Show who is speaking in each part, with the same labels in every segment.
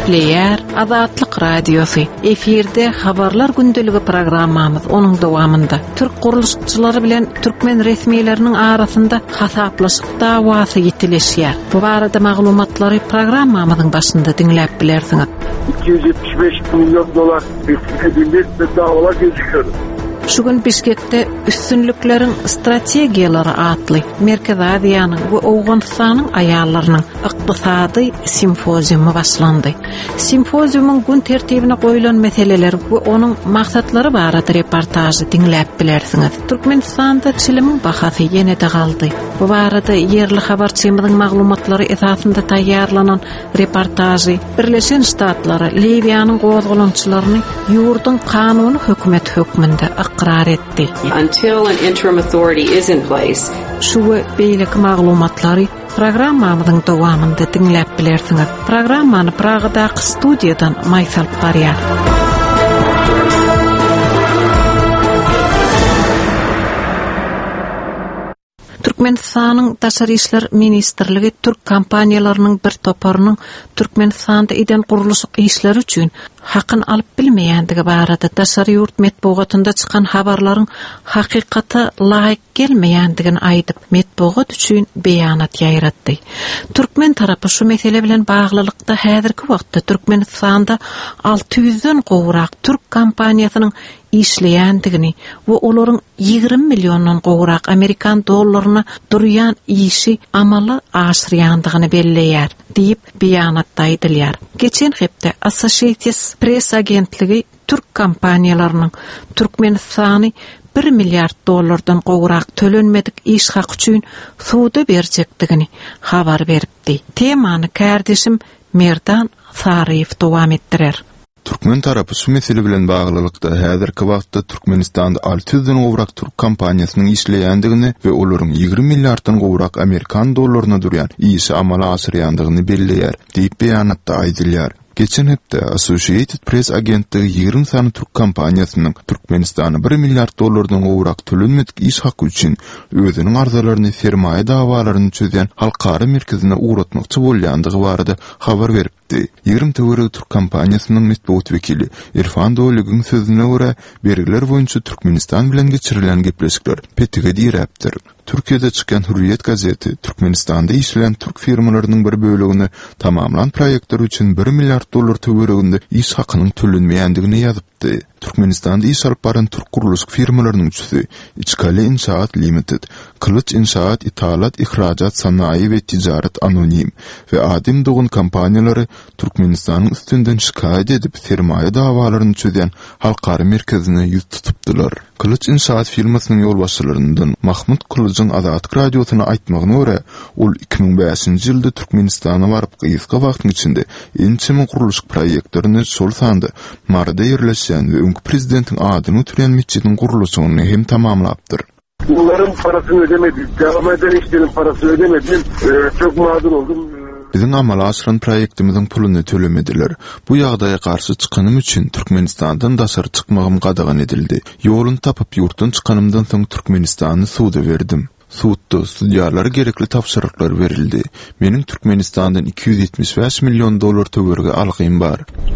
Speaker 1: Player Azatlyk Radiosu. Efirde habarlar gündöligi programmamız onun dowamında Türk guruluşçylary bilen türkmen resmiýetleriniň arasynda hasaplaşyk dawasy ýetileşýär. Bu barada maglumatlary programmamyzyň başynda dinläp bilersiňiz.
Speaker 2: $275 milyon edildi ve davalar gözüküyor.
Speaker 1: Şugün Bişkekde üstünlüklerin strategiýalary atly Merkez Aziýanyň we Awganystanyň aýallarynyň ykdysady simpoziumy başlandy. Simpoziumyň gün tertibine goýulan meseleler we onuň maksatlary barada reportajy dinläp bilersiňiz. Türkmenistanda çilimiň bahasy ýene-de galdy. Bu barada yerli habarçymyzyň maglumatlary esasynda taýýarlanan reportajy Birleşen Ştatlary Libyanyň gozgulançylaryny ýurdun kanuny hökümet hökmünde aqrar etdi.
Speaker 3: Until an interim authority is in place.
Speaker 1: Şu beýleki maglumatlary programmamyzyň dowamında dinläp bilersiňiz. Programmany Pragadaky studiýadan Maysal barýar. Türkmenistanyň Daşary işler ministrligi Türk kompaniýalarynyň bir toparynyň Türkmenistanda eden guruluşyk işler üçin hakyn alyp bilmeýändigi barada Daşary ýurt metbuatynda çykan habarlaryň hakykata laýyk gelmeýändigini aýdyp metbuat üçin beýanat ýaýratdy. Türkmen tarapy şu mesele bilen baglylykda häzirki wagtda Türkmenistanda 600-den gowrak Türk kompaniýasynyň işleýändigini we olaryň 20 milyondan gowrak Amerikan dollaryna durýan işi amaly aşyrýandygyny belleýär diýip beýanatda aýdylýar. Geçen hepde Associated Press agentligi Türk kompaniýalarynyň Türkmenistany $1 milyard gowrak tölenmedik iş hak üçin suda berjekdigini habar beripdi. Temany kardeşim Merdan Sariýew dowam etdirer.
Speaker 4: Türkmen tarapy şu mesele bilen baglylykda häzirki wagtda Türkmenistanda 600-den gowrak Türk kompaniýasynyň işleýändigini we olaryň 20 milyarddan gowrak Amerikan dollaryna durýan işi amala asyrýandygyny belleýär diýip beýanatda aýdylýar. Geçen hepde Associated Press agentligi 20 sany Türk kompaniýasynyň Türkmenistana $1 milyard gowrak tölenmedik iş haky üçin özüniň arzalaryny sermaýe dawalaryny çözýän halkara merkezine uğratmakçy bolýandygy barada habar beripdi. 20 töwereg Türk kompaniýasynyň metbuat wekili Irfan Dowlygyň sözüne görä belgiler boýunça Türkmenistan bilen geçirilen gepleşikler petige diýerapdyr. Türkiýede çykan Hürriyet gazeti Türkmenistanda işlenen Türk firmalarynyň bir bölegini tamamlan proýektler üçin $1 milyard töwereginde iş hakynyň tölenmeýändigini ýazypdy. Türkmenistanda iş alyp baran Türk guruluşyk firmalarynyň üçüsi İçkale İnşaat Limited, Kılıç İnşaat İthalat İhrajat Sanayi ve Ticaret Anonim ve Adim Doğun kompaniýalary Türkmenistanyň üstünden şikaýet edip sermaýe dawalaryny çözýän halkara merkezine ýüz tutupdylar. Kılıç İnşaat firmasynyň ýolbaşçylaryndan Mahmud Kılıçyň Azatlyk radiosyna aýtmagyna görä, ol 2005-nji ýylda Türkmenistana baryp gysga wagtyň içinde ençemi guruluşyk proýektlerini şol sanda marada ýerleşýän we prezidentiň adyny türen mescidiň guruluşyny hem tamamlapdyr.
Speaker 2: Bunların parasını ödemedim. Devam eden işlerin parasını ödemedim. Çok mağdur oldum.
Speaker 4: Bizim amala aşıran proýektimizin pulunu tölemediler. Bu ýagdaýa garşy çykanym üçin Türkmenistandan daşary çykmagym gadagan edildi. Ýoluny tapyp ýurtdan çykanymdan soň Türkmenistany suwda berdim. Suwda studiýalary gerekli tapşyryklar berildi. Meniň Türkmenistandan $275 milyon töwerge algym bar.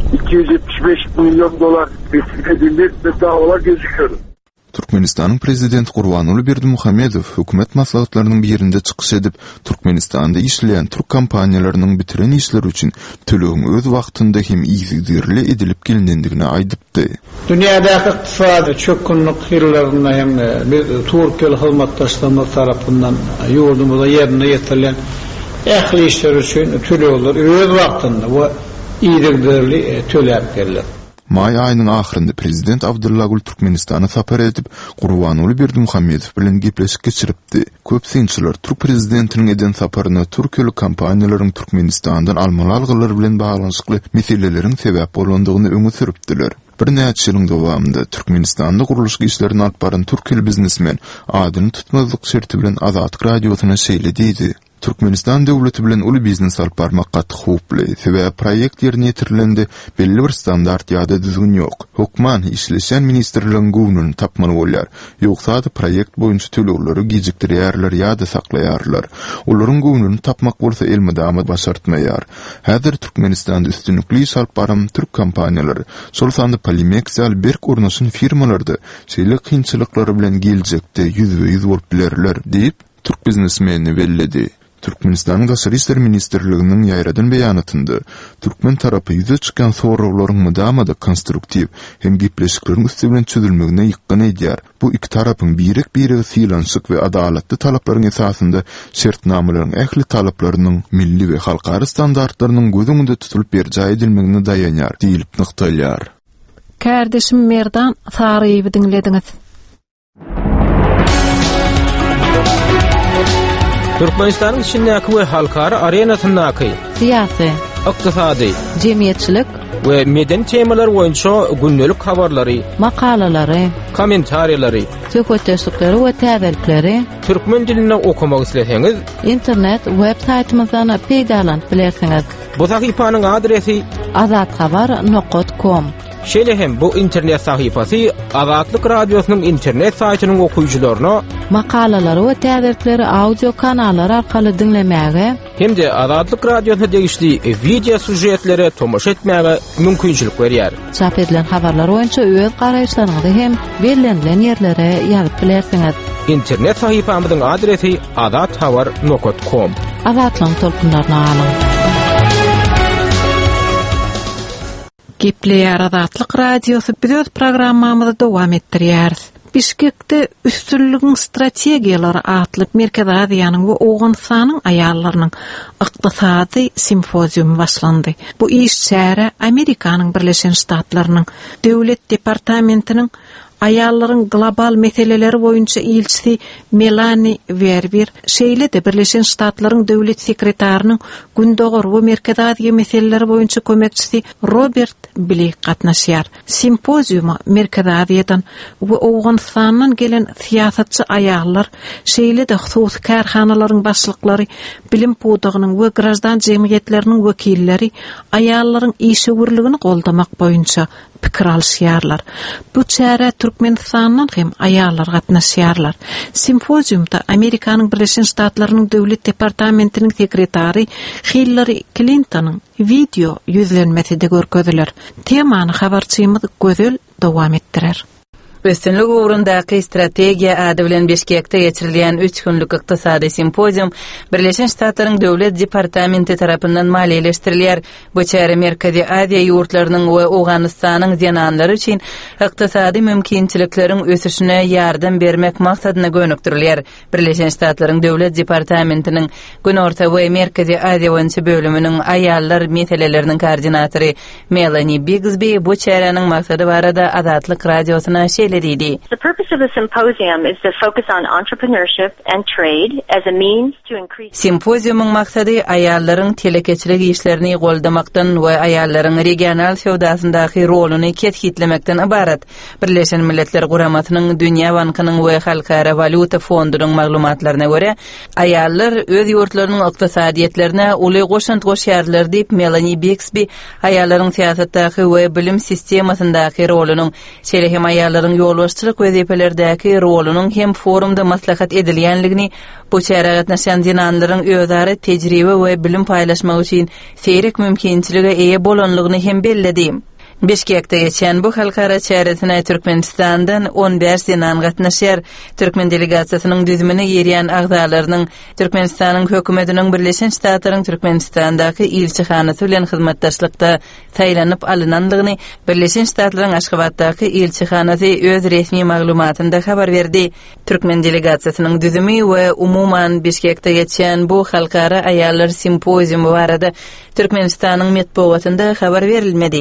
Speaker 2: $275 milyon edildi ve davalar gözüküyor.
Speaker 4: Türkmenistanyň prezidenti Gurbanuly Berdimuhammedow hökümet maslahatlarynyň birinde çykyş edip Türkmenistanda işleýän Türk kompaniýalarynyň bitiren işler üçin tölegiň öz wagtynda hem ýygyderli edilip gelinendigini aýdypdy.
Speaker 5: Dünýädäki ykdysady çökünlük ýyllarynda hem Türkiýe hyzmatdaşlarymyz tarapyndan ýurdumyzda ýerine ýetirilen ähli işler üçin tölegiler öz wagtynda we ýygyderli töläp berilýär.
Speaker 4: May aýynyň ahyrynda prezident Abdullah Gül Türkmenistana sapar edip Gurbanuly Berdimuhammedow bilen gepleşik geçiripdi. Köp synçylar Türk prezidentiniň eden saparyna türkiýeli kompaniýalaryň Türkmenistandan almaly algylary bilen baglanyşykly meseleleriň sebäp bolandygyny öňe süripdiler. Bir näçe ýylyň dowamında Türkmenistanda guruluşyk işlerini alyp baran türkiýeli biznesmen adyny tutmazlyk şerti bilen Azatlyk radiosyna şeýle diýdi. Türkmenistan döwleti bilen uly biznes alyp barmak gaty huply we proýekt ýerine ýetirilende belli bir standart ýa-da düzgün ýok. Hukman işleşen ministrligiň göwnüni tapmaly bolýar. Ýoksa da proýekt boýunça tölekleri gijikdirýärler ýa-da saklaýarlar. Olaryň göwnüni tapmak bolsa elmydama başartmaýar. Häzir Türkmenistanda üstünlikli salyp baran türk kompaniýalary sol sandy Polymex Berk urnaşyn firmalarda şeýle kynçylyklary bilen geljekde %100 bolup bilerler diýip Türk biznesmeni belledi. Türkmenistan'ın Daşary işler ministrliginiň ýaýradyn beýanatynda Türkmen tarapy ýüze çykan soraglaryň mydamada konstruktiw hem gepleşikleriň üstünden çözülmegine ýykyn edýär. Bu iki tarapyň birek-biregi sylanşyk we adalatly talaplaryň esasynda şertnamalaryň ähli talaplarynyň milli we halkary standartlarynyň gözüňde tutulup berjä edilmegine daýanýar diýilip nykdalýar.
Speaker 1: Kardeşim Merdan Saraýewy dinlediňiz.
Speaker 6: Türkmenistan'ın içindeki ve halkara arenasındaki
Speaker 1: siyasi,
Speaker 6: iqtisadi,
Speaker 1: cemiyetçilik
Speaker 6: ve meden temalar boyunca günlük habarları,
Speaker 1: makalaları,
Speaker 6: komentariyaları,
Speaker 1: söhbetleşikleri ve täzelikleri
Speaker 6: Türkmen diline okumak isleseniz
Speaker 1: internet web saytymyzdan peýdalanıp bilersiňiz.
Speaker 6: Bu sahypanyň adresi
Speaker 1: azathabar.com.
Speaker 6: Şeýle hem bu internet sahypasy Azatlyk radiosynyň internet saýtynyň okuyucularyna
Speaker 1: makalalary we täzelikleri audio kanallar arkaly dinlemäge
Speaker 6: hem de Azatlyk radiosyna degişli video sujetlere tomoş etmäge mümkinçilik berýär.
Speaker 1: Çap edilen habarlar boýunça öz garaýşlaryňyzy hem belirlenilen ýerlere ýazyp bilersiňiz.
Speaker 6: İnternet sahypamyzyň adresi azathabar.com.
Speaker 1: Azatlyň tolkunlaryny alyň. Gepleýär Azatlyk radiosy biz programmamyzda dowam etdirýäris. Bişkekde üstünlüğün strategiýalary atlyp Merkez Aziýanyň we Owganystanyň aýallarynyň ykdysady simpoziumy başlandy. Bu iş şäher Amerikanyň Birleşen Ştatlarynyň döwlet departamentiniň aýallaryň global meseleleri boýunça ilçisi Melanie Verber şeýle de Birleşen Ştatlaryň döwlet sekretarynyň gündogor we Merkez Aziýa meseleleri boýunça kömekçisi Robert Blake gatnaşýar. Simpoziuma Merkez Aziýadan we Owganystanyň gelen siýasatçy aýallar şeýle de hususy karhanalaryň başlyklary, bilim pudugynyň we grajdan jemgyýetleriniň wekilleri aýallaryň işgörligini goldamak boýunça pikir alşýarlar. Bu çäre Türkmenistanyň hem aýallar gatnaşýarlar. Simpoziumda Amerikanyň Birleşen Ştatlarynyň döwlet departamentiniň sekretary Hillary Clinton'yň video ýüzlenmesi de görkezdiler. Temany habarçymyz Gözel dowam etdirer.
Speaker 7: Üstünlük uğrundaky strategiýa ady bilen Bişkekde geçirilýän 3 günlük ykdysady simpozium Birleşen Ştatlaryň döwlet departamenti tarapyndan maliýeleşdirilýär. Bu çäre Merkezi Aziýa ýurtlarynyň we Owganystanyň zenanlary üçin ykdysady mümkinçilikleriň ösüşine ýardam bermek maksadyna gönükdirilýär. Birleşen Ştatlaryň döwlet departamentiniň Günorta we Merkezi Aziýa boýunça bölüminiň aýallar meseleleriniň koordinatory Melanie Bigsby bu çäreniň maksady barada Azatlyk radiosyna
Speaker 8: The purpose of the symposium is to focus on entrepreneurship and trade as a means to increase.
Speaker 7: Simpoziumyň maksady aýallaryň telekeçilik işlerini goldamakdan we aýallaryň regional sowdasyndaky roluny ketgitlemekden ibarat. Birleşen Milletler Guramatynyň Dünýä Bankynyň we Halkara Valuta Fondunyň maglumatlaryna görä, aýallar öz ýurtlarynyň ykdysadyetlerine uly goşant goşýarlar diýip Melanie Bixby aýallaryň siýasatdaky we bilim sistemasyndaky rolunyň şeýle hem aýallaryň ýolbaşçylyk wezepelerindäki rolunyň hem forumda maslahat edilýänligini, bu çäre gatnaşan zenanlaryň özleri tejribe we bilim paýlaşmak üçin seýrek mümkinçilige eýe bolanlygyny hem belledi. Bişkekde geçen bu halkara çäresine Türkmenistandan 15 zenan gatnaşýar. Türkmen delegasiýasynyň düzümine ýerýän agzalarynyň Türkmenistanyň hökümetiniň Birleşen Ştatlaryň Türkmenistandaky ilçihanasy bilen hyzmatdaşlykda taýlanyp alynandygyny Birleşen Ştatlaryň Aşgabatdaky ilçihanasy öz resmi maglumatynda habar berdi. Türkmen delegasiýasynyň düzümi we umuman Bişkekde geçen bu halkara aýallar simpoziumy barada Türkmenistanyň medeniýetinde habar berilmedi.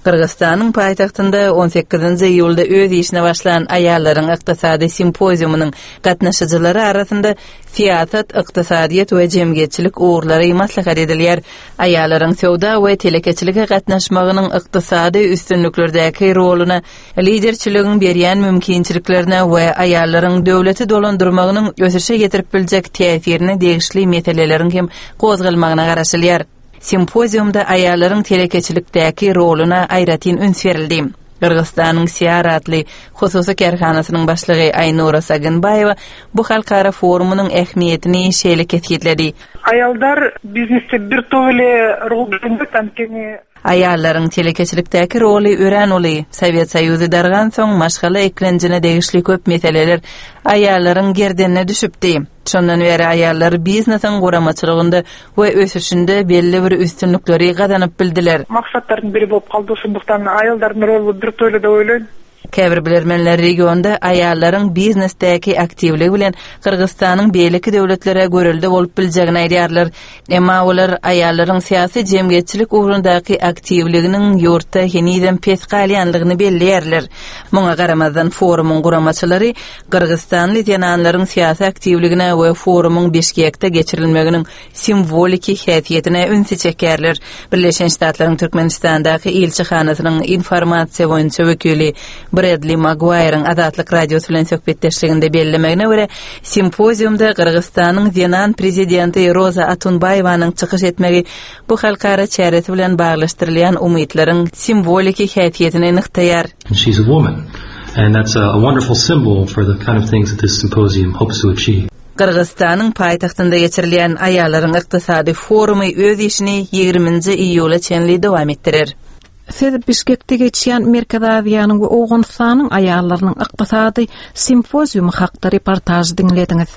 Speaker 7: Kırgızstanyň paýtagtynda 18-nji ýylda öz işine başlayan aýallaryň ykdysady simpoziumunyň gatnaşyjylary arasynda siýasat, ykdysadyýat we jemgyýetçilik uğurlary maslahat edilýär. Aýallaryň sowda we telekeçilige gatnaşmagynyň ykdysady üstünliklerdäki roluny, liderçiligiň berýän mümkinçiliklerine we aýallaryň döwleti dolandyrmagynyň ösüşe getirip biljek täsirini degişli meselelerin hem gozgalmagyna garaşylýar. Simpoziumda aýallaryň telekeçilikdäki roluna aýratyn üns berildi. Kırgızstanyň Siyaratly hususy kerhanasynyň başlygy Aynura Saginbayewa bu halkara forumunyň ähmiýetini şeýle kesgitledi.
Speaker 9: Aýaldar biznesde bir tole rol oýnaýan.
Speaker 7: Aýallaryň telekeçilikdäki roly ören oly. Sowet Soýuzy dargan soň maşgala eklenjine degişli köp meseleler aýallaryň gerdenine düşüpdi. Şondan beri aýallar biznesiň guramaçylygynda we ösüşinde belli bir üstünlikleri gazanyp bildiler.
Speaker 9: Maksatlaryň biri bolup kaldy, şonduktan aýaldaryň rolu bir tole da oýlaýan.
Speaker 7: Käbir bilermenler regionda aýallaryň biznesdäki aktivligi bilen Kırgızstanyň beýleki döwletlere görüldi bolup biljegini aýdýarlar. Emma olar aýallaryň syýasy jemgyýetçilik ugrundaky aktivliginiň ýurtda heniden pes galýanlygyny belliýärler. Muňa garamazdan forumuň guramaçylary Kırgızstan liderläriniň syýasy aktivligine we forumuň Bişkekde geçirilmeginiň simboliki häsiýetine üns çekerler. Birleşen Ştatlaryň Türkmenistandaky elçihanasynyň informasiýa boýunça wekili Bradley Maguire'ın Azatlyk radiosu bilen söhbetdeşliginde bellemegine göre simpoziumda Kırgızstanyň Zenan prezidenti Roza Atunbayevanyň çykyş etmegi bu halkara çäresi bilen baglaşdyrylýan umytlaryň simboliki häsiýetini nyktaýar.
Speaker 10: She's a woman, and that's a wonderful symbol for the kind of things that this symposium hopes to achieve.
Speaker 7: Kırgızstanyň paýtagtynda geçirilýän aýallaryň ykdysady forumy öz işini 20-nji iýula çenli dowam etdirer.
Speaker 1: Siz Bişkekde geçýän Merkez Aziýanyň we Owgunstanyň aýallarynyň ykdysady simpoziumy hakda reportaj dinlediňiz.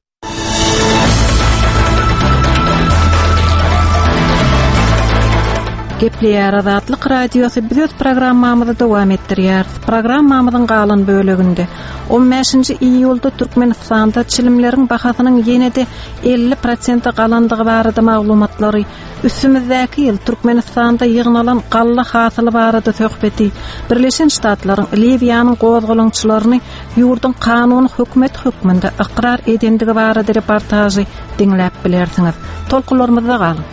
Speaker 1: Gepleýär Azatlyk radiosu biz programmamyzy dowam etdirýär. Programmamyzyň galan bölегinde 15-nji iýulda Türkmenistanda çilimleriň bahasynyň ýene-de 50% galandygy barada maglumatlary, üstümizdäki ýyl Türkmenistanda ýygnalan galla hasyly barada söhbeti, Birleşen Ştatlaryň Libyanyň gozgalançylaryny ýurdun kanun hökümet hökmünde aqrar edendigi barada reportajy dinläp bilersiňiz. Tolkularymyzda galyň.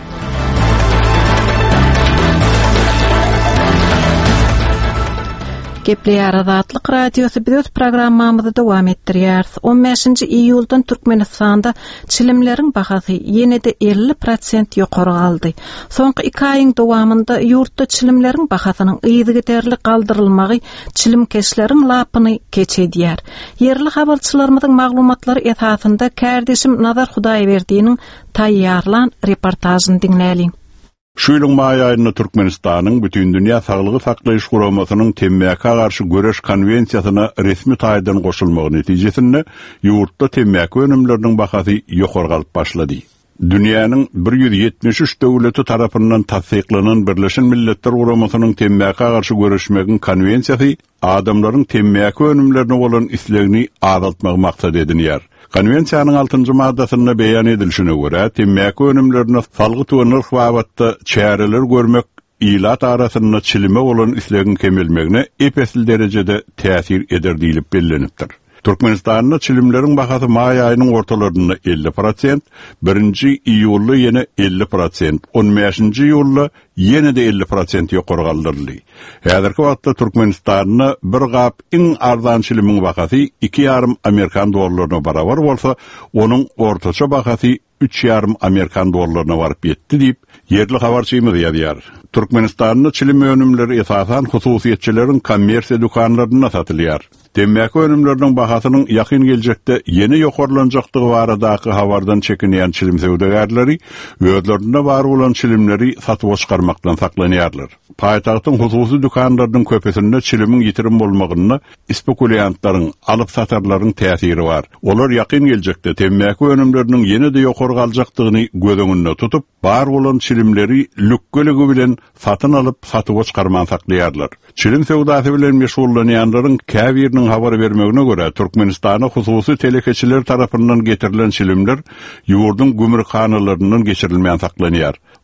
Speaker 1: Gepleýär Azatlyk radiosu biz programmamyzy dowam etdirýär. 15-nji iýuldan Türkmenistanda çilimleriň bahasy ýene-de 50% ýokary galdy. Soňky 2 aýyň dowamında ýurtda çilimleriň bahasynyň ýygy terli galdyrylmagy çilimkeşleriň lapyny keçedýär. Yerli habarçylarymyzyň maglumatlary esasında kärdeşim Nazar Hudaýberdiňiň taýýarlan reportajyny dinläliň.
Speaker 11: Şu ýylyň maý aýynda Türkmenistanyň bütün dünýä saglygy saklaýyş guramasynyň temmäke garşy göreş konwensiýasyna resmi taýdan goşulmagy netijesinde ýurtda temmäke önümleriniň bahasy ýokary galyp başlady. Dünýäniň 173 döwleti tarapyndan tasdiklanan Birleşen Milletler Guramasynyň temmäke garşy göreşmegiň konwensiýasy adamlaryň temmäke önümlerine bolan islegini azaltmagy maksat edinýär. Konwensiýanyň 6-njy maddasyna beýan edilişine görä, temmäke önümlerine salgy töwenler babatda çäreler görmek ilat arasynda çilime bolan islegiň kemelmegine epesil derejede täsir eder diýilip bellenipdir. Türkmenistanyň çilimleriň bahasy maý aýynyň ortalarynda 50%, 1-nji iýulda ýene 50%, 15-nji iýulda ýene de 50% ýokary galdyryldy. Häzirki wagtda Türkmenistanyň bir gap iň arzan çilimiň bahasy 2,5 Amerikan dollaryna barabar bolsa, onuň ortaça bahasy 3,5 Amerikan dollaryna baryp ýetdi diýip yerli habarçymyz ýazýar. Türkmenistanyň çilim önümleri esasan hususiýetçileriň kommersiýa dukanlaryna satylýar. Temmäke önümleriniň bahasynyň ýakyn geljekde ýene ýokarlanjakdygy baradaky habardan çekinýän çilim sewdagärleri özlerinde bar bolan çilimleri satyp çykarmakdan saklanýarlar. Paýtagtyň hususy dukanlarynyň köpesinde çilimin ýitirim bolmagyny spekuliantlaryň, alyp satarlaryň täsiri bar. Olar ýakyn geljekde temmäke önümleriniň ýene de ýokary galjakdygyny göz öňünde tutup, bar bolan çilimleri lükkeligi bilen satyn alyp satyp çykarman saklaýarlar. Çilim sewdasy bilen meşgullanýanlaryň käbiriniň habar bermegine göre Türkmenistana hususy telekeçiler tarapyndan getirilen çilimler ýurdun gümrük hanalarynyň geçirilmän saklanýar.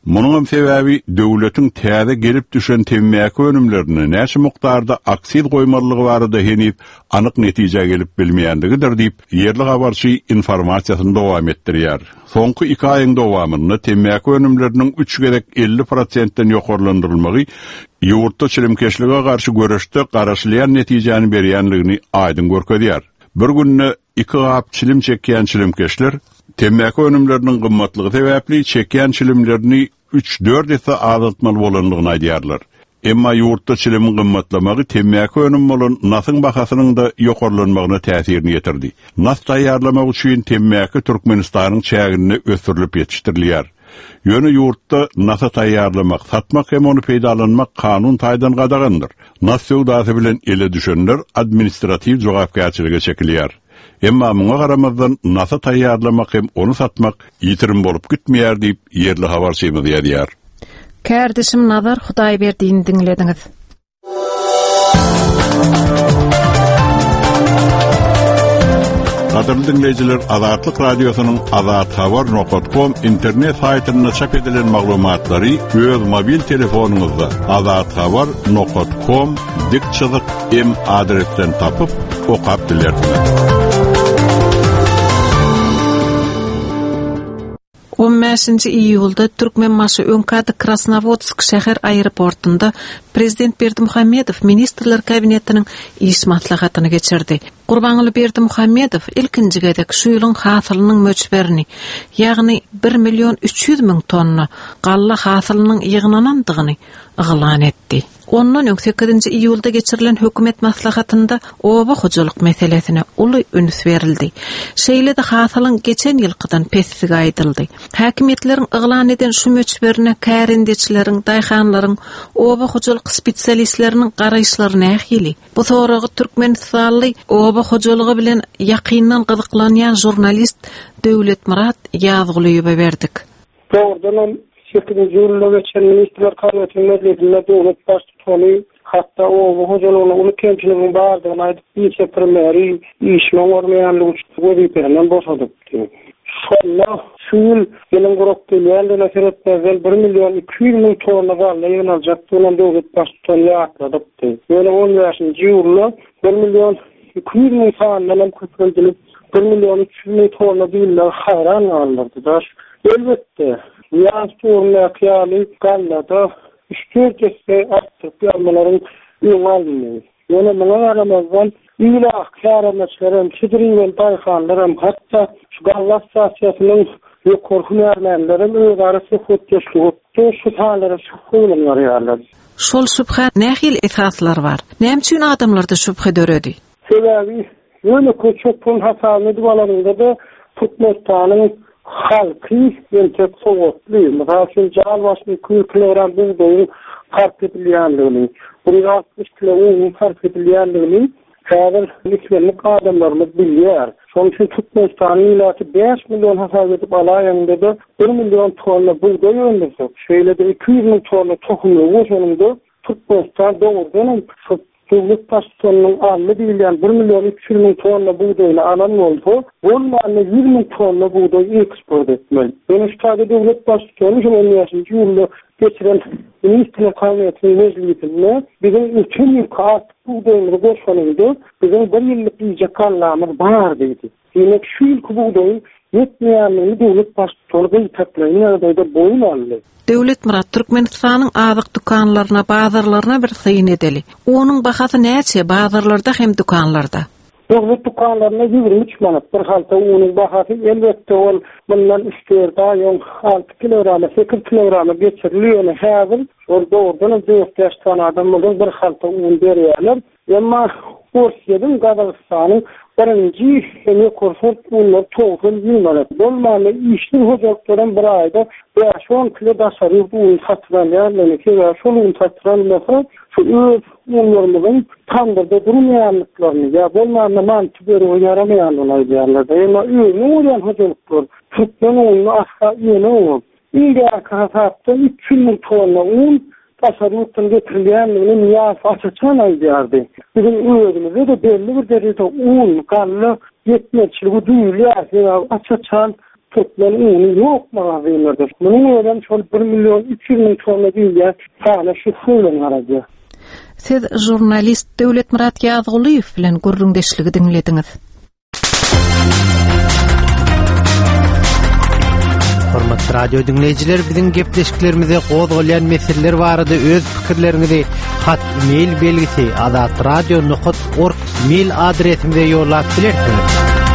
Speaker 11: Munun sebäbi döwletin täze gelip düşen temmäki önümlerini näçe mukdarda aksil goýmalygy barada henüz anyk netije gelip bilmeýändigidir diýip yerli habarçy informasiýasyny dowam etdirýär. Soňky 2 aýyň dowamyny temmäki önümleriniň 3 gerek 50%-den ýokarlandyrylmagy ýurtda çilimkeşlige garşy göreşde garaşlayan netijeni berýänligini aýdyn görkezýär. Bir günne 2 gap çilim çekýän çilimkeşler temmäki önümleriniň gymmatlygy sebäpli çekýän çilimlerini 3-4 ese azaltmaly bolanlygyny aýdýarlar. Emma ýurtda çilimin gymmatlamagy temmäki önüm bolan nasyň bahasynyň da ýokarlanmagyna täsirini ýetirdi. Nas taýýarlamak üçin temmäki Türkmenistanyň çägini ösürilip ýetişdirilýär. Ýöne ýurtda nasa taýýarlamak, satmak hem onu peýdalanmak kanun taýdan gadagandyr. Nas söwdasy bilen ele düşenler administrativ jogapkärçiligi çekilýär. Emma muňa garamazdan nasa taýýarlamak hem onu satmak ýitirim bolup gitmeýär diýip yerli habarçymyz ýadyar.
Speaker 1: Kärdeşim Nazar Hudaýberdiňi diňlediňiz.
Speaker 11: Qadarly dinleyijiler, Azatlyk radiosynyň azathabar.com internet saýtyna çap edilen maglumatlary öz mobil telefonuňyzda azathabar.com dik adresten tapyp okap dilersiňiz.
Speaker 1: 15 iyulda Türkmenmaşy Öňkady Krasnovodsk şäher aeroportunda Prezident Berdimuhammedow ministrler kabinetiniň iş maslahatyny geçirdi. Gurbanly Berdimuhammedow ilkinji gedek şu ýylyň hasylynyň möçberini, ýagny 1.300.000 tonna galla hasylynyň ýygnanandygyny eýlan etdi. Ondan 8 iyulda geçirilen hökümet maslahatında oba hojalyk meselesine uly öňs berildi. Şeýlede hasylyň geçen ýylkydan pesigi aýdyldy. Häkimetleriň eýlan eden şu möçberine kärindeçileriň, daýhanlaryň, oba hojalyk spesialistleriniň garaýşlary nähili. Bu soragy Türkmenistanly oba hojalygy bilen ýakyndan gyzyklanýan jurnalist Döwlet Murat ýazgylyp berdik.
Speaker 9: Doğrudan 8 ýylda geçen ministrler kabinetinde meclisinde döwlet başçylygy hatta o hojalygyny uny kemçiligiň bardygyny aýdyp ýeşe primeri işle görmeýänligi üçin wezipeden boşadyp. Şolla şuýul ýylyň gurup gelýändigine seretmezler 1.200.000 tonna galla ýynaljak bolan döwlet başçylygy ýakladypdy. Ýöne 15-nji ýylda 1.200.000 tonna köpüldürip 1.300.000 tonna diýiller hayran aldylar. Elbetde ýaz turna ýaly gallada 3-4 esse artyp ýalmalaryň ýyňalyny. Ýöne muňa garamazdan ýyla akçaramatlaryň, çydyrýan daýhanlaryň, hatda şu galla stasiýasynyň ýokurhun ýarmanlaryň öz arasy futkeşligi, şu hallara şüpheler ýarlar.
Speaker 1: Şol şüphe nähil esaslar bar? Näme üçin adamlarda şüphe döredi?
Speaker 9: Sebäbi ýöne köçüpün hasaby bolanynda da Türkmenistanyň halky ýerçek sowatly, mesela jar başly 2 kilogram buğdaýy fark edilýändigini, 60 kilogram fark edilýändigini häzir ýetmelik adamlarymyz bilýär. Şoň üçin Türkmenistanyň ýylaty 5 million hasap edip alaýanda da 1 million tonna buğdaý öndürsek, şeýle de 200.000 tonna tohumy goşanynda Türkmenistan dogrudan döwlet başçylygynyň almy diýilýän 1.300.000 tonna buğdaýyny alan bolsa, bolmany 100.000 tonna buğdaý eksport etmeli. Ýöne şäher döwlet başçylygy şol ýylda geçiren ministrler kabinetiniň meclisinde biziň 3 ýyl kat buğdaýyny goşanynda biziň 1 ýyllyk ýyjak kallamyz bar diýdi. Ýöne şu ýyl buğdaý yetmeýänligini döwlet başçylygy taklaýan da boyun aldy.
Speaker 1: Döwlet Murat Türkmenistanyň azyk dukanlaryna, bazarlaryna bir syň edeli. Onuň bahasy näçe bazarlarda hem dukanlarda?
Speaker 9: Döwlet dukanlaryna 23 manat bir halta onuň bahasy elbetde ol bundan 3-4 aýyň 6 kilogram, 8 kilogram geçirilýär. Häzir ol dogrudan döwlet adam bolan bir halta un berýärler. Emma Russiýadan Gazagystanyň birinji hemi kursut unlar toğun yılmalat. Bolmalı işli hocalıkların bir ayda 5-10 kilo daşarı un satıran yerlerine ki şu un satıran mesela şu öz unlarımızın tandırda durmayanlıklarını ya bolmalı mantı böyle yaramayanlıklar yerlerde. Ama öyle olan hocalıklar Türkmen unlu asla yeni olur. İlgi arkadaşlar 300.000 tonna un tasarruftan getirilýänligini ýa açaçan aýdýardy. Bizim öýümizde de belli bir derejede un, galla yetmezçiligi duýulýar. Açaçan Türkmen unu yok magazinlerde. Bunun öden şol 1.300.000 tonna diýär, sana şu sulan garaja.
Speaker 1: Siz jurnalist Döwlet Murat Ýazgylyýew bilen gurrundeşligi dinlediňiz.
Speaker 12: Hormatly radio dinleyijiler, biziň gepleşiklerimize gozgolýan meseleler barada öz pikirleriňizi hat mail belgisi azatradio.org mail adresimize ýollap bilersiňiz.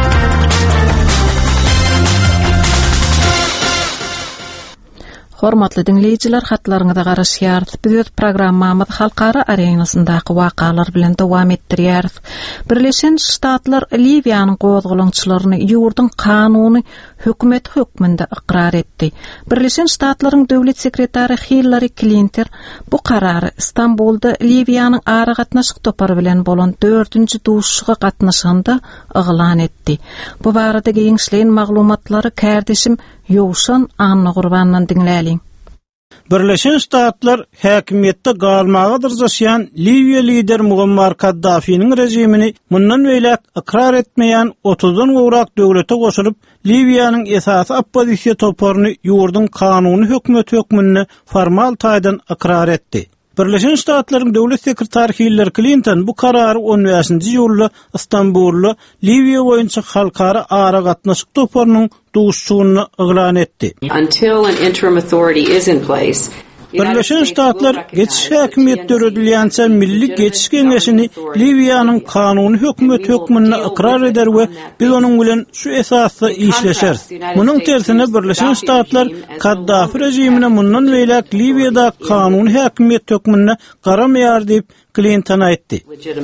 Speaker 1: Hormatly dinleyijiler, hatlaryňyza garaşýar. Biz öz programmamyz halkara arenasyndaky wakalar bilen dowam etdirýäris. Birleşen Ştatlar Liviýanyň gozgulaňçylaryny ýurdun kanuny hökümet hökmünde ikrar etdi. Birleşen Ştatlaryň döwlet sekretary Hillary Clinton bu karary Istanbulda Liviýanyň ara gatnaşyk topary bilen bolan 4-nji duşuşyga gatnaşanda yglan etdi. Bu barada giňişleýän maglumatlary kärdeşim Ýowşan Anna Gurbandan dinläliň.
Speaker 5: Birleşen Ştatlar häkimetde galmaga dyrjaşýan Liviýa lider Muammar Kaddafi'nin rejimini mundan beýlek ikrar etmeýän 30-dan gowrak döwlete goşulyp Liviýanyň esasy oppozisiýa toparyny ýurdun kanuny hökümet hökmünde formal taýdan ikrar etdi. Birleşen Ştatlaryň döwlet sekretary Hillary Clinton bu karary 15-nji ýylda Istanbulda Liviýa boýunça halkara ara gatnaşyk toparynyň duşuşygyny yglan etdi.
Speaker 3: Until an interim authority is in place,
Speaker 5: Birleşen Ştatlar geçiş häkimetleri ödülýänçe Milli Geçiş Geňeşini Liviýanyň kanuny hökümet hökmünde ikrar eder we biz onuň bilen şu esasda işleşeriz. Munyň tersine Birleşen Ştatlar Kaddafi rejimine mundan beýlek Liviýada kanuny häkimet hökmünde garamaýar diýip Clinton aýtdy.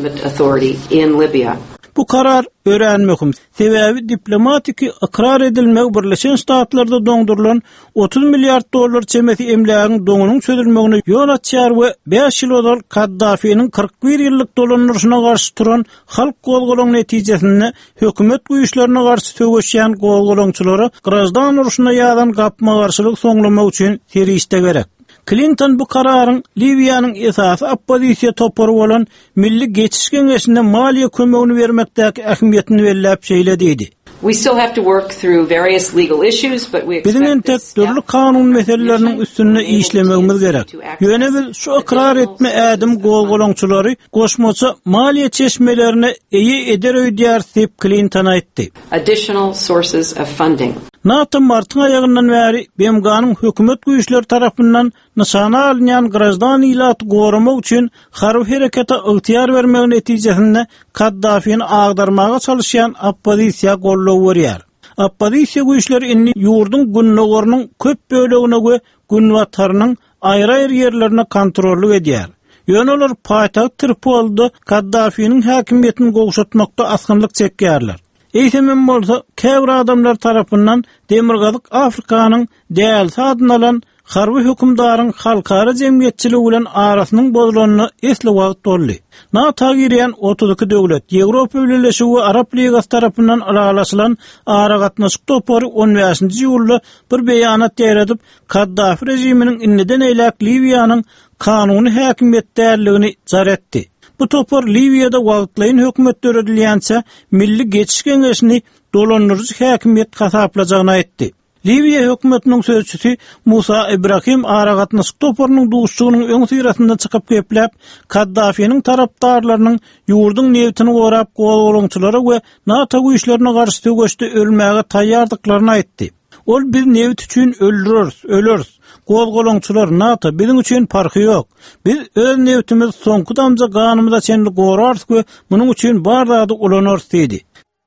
Speaker 5: Bu karar öğrenmekim. Sebebi diplomatik ikrar edilmek Birleşen Ştatlarda doňdurulan $30 milyar çemeti emlägiň doňunyň çözülmegine ýol açýar we 5 ýyl bozal Kaddafi'nin 41 ýyllyk dolanýaryna garşy turan halk gozgolaň netijesinde hökümet güýçlerine garşy töweşýän gozgolaňçylary grajdan uruşyna ýadan gapma garşylyk soňlamak üçin serişde gerek. Clinton bu kararın Liviýanyň esasy oppozisiýa topary bolan Milli Geçiş Geňeşinde maliýe kömegini bermekdäki ähmiýetini belläp şeýledi.
Speaker 3: We still have to work through various legal issues, but we expect this
Speaker 5: türlü kanun meselelerinin üstünde işlememiz gerek. Ýöne biz şu ikrar etme ädim gozgolaňçylary goşmaça maliýe çeşmelerine eýe eder öýdýär diýip Clinton aýtdy.
Speaker 3: Additional sources of funding.
Speaker 5: NATO martyň aýagyndan bäri BMG'nyň hökümet güýçleri tarapyndan nişana alınýan grajdan ilaty goramak üçin harby herekete ygtyýar bermegi netijesinde Kaddafi'ni agdarmaga çalışýan oppozisiýa gollaw berýär. Oppozisiýa güýçleri inni ýurdun günnägöriniň köp bölegine we günnäwatlarynyň aýry-aýry ýerlerine kontrolly edýär. Ýöne olar paýtagy Tripolda Kaddafi'niň häkimetini gowşatmakda asgynlyk çekýärler. Eýsemem bolsa, käbir adamlar tarapyndan demirgazyk Afrikanyň däl sadyny alan harby hökümdaryň halkara jemgyýetçiligi bilen arasynyň bozulanyny esli wagt boldy. NATO girýän 32 döwlet, Ýewropa Birleşigi we Arap Ligasy tarapyndan aralaşylan ara gatnaşyk topary 15-nji ýylda bir beýanat ýeredip, Kaddafi rejiminiň inniden eýlek Liviýanyň kanuny häkimetdärligini jar etdi. Bu topar Liviýada wagtlaýyn hökümetler ödülýänçe Milli Geçiş Geňeşini dolanýarjy häkimet gasaplajagyny aýtdy. Liviýa hökümetiniň sözçüsi Musa Ibrahim ara gatnaşyk toparynyň duşuşygynyň öň syrasynda çykyp gepläp, Kaddafi'niň tarapdarlarynyň ýurdun newtini gorap gowgolaňçylary we NATO güýçlerine garşy töweşde ölmäge taýýardyklaryny aýtdy. Ol biz newt üçin ölürüz. Gozgolaňçylar NATO biziň üçin farky ýok. Biz öz newtimiz soňky damja ganymyza çenli gorarys we munyň üçin barada ulanarys diýdi.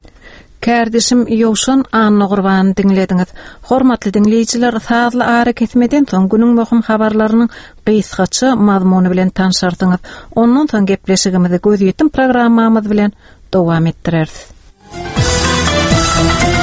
Speaker 1: Kärdeşim Ýowşan Anna Gurban dinlediňiz. Hormatly dinleýijiler, saatly ara kesmeden soň günüň möhüm habarlarynyň gysgaça mazmuny bilen tanşardyňyz. Ondan soň gepleşigimizi göz ýetim programmamyz bilen dowam etdireriz.